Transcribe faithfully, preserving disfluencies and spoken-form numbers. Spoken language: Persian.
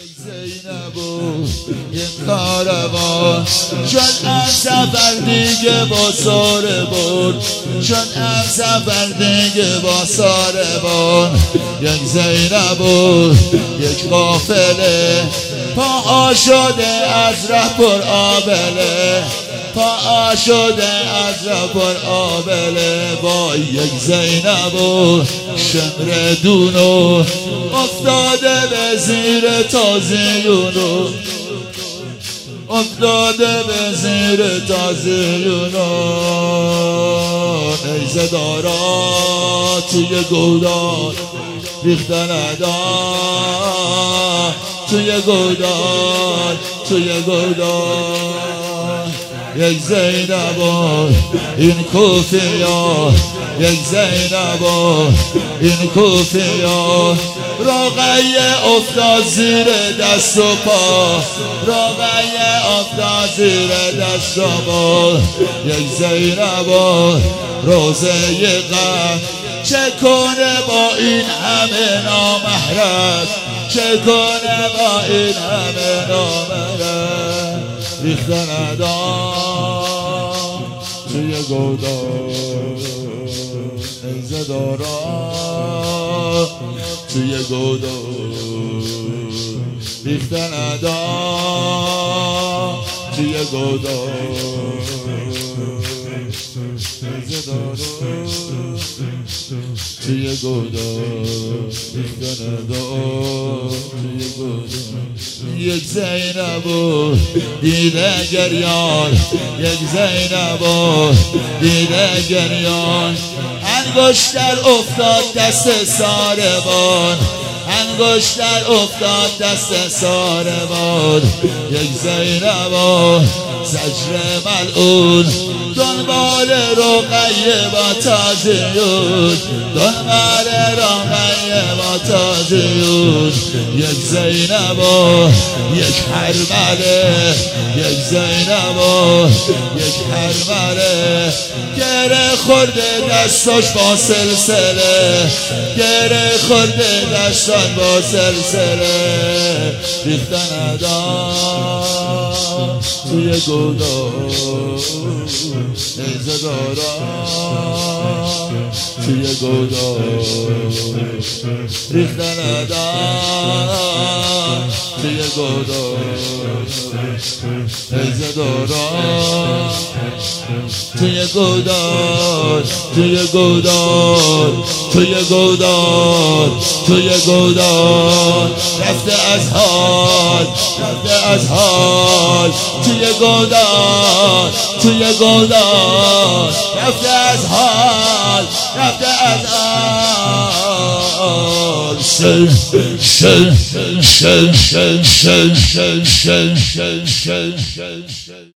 زینب و یه کاروان چون هم سفر دیگه با ساره برد، چون هم سفر دیگه با ساره برد. یک زینب و یک قافله پا شده از ره پر آبله، پا شده از ره پر آبله. با یک زینب و شمر دونو افتاده به زیر تازیونو، افتاده به زیر تازیونو. نیزه دارا توی گودال ریختن ادا، توی گودال توی گودال. یک زینب و این کوفیا، یک زینب و این کوفیا. رقیه افتاد زیر دست و پا، رقیه افتاد زیر دست و پا. یک زینب و روزه غم چه کنه با این همه نامحرم، چه کنه با این همه نامحرم. ریختن ادا توی گودال، نیزه دارا توی گودال. ریختن ادا توی گودال، نیزه دارا توی گودال. ریختن ادا توی گودال. یک زینب و دیده گریان، یک زینب و دیده گریان. انگشتر افتاد دست ساربان، انگشتر افتاد دست ساربان. یک زینب و زجر ملعون دنبال رقیه با تازیون، دنبال رقیه با تازیون. یک زینب و یک حرمله، یک زینب و یک حرمله. گره خورده دستاش با سلسله، گره خورده دستاش با سلسله. ریختن ادا توی گودال، نیزه دارا توی گودال. ریختن ادا توی گودال، نیزه دارا توی گودال، توی گودال توی گودال توی گودال. رفته از حال، رفته از حال توی گودال، توی گودال. رفته از حال، رفته از حال. شل شل شل شل شل شل شل شل شل شل.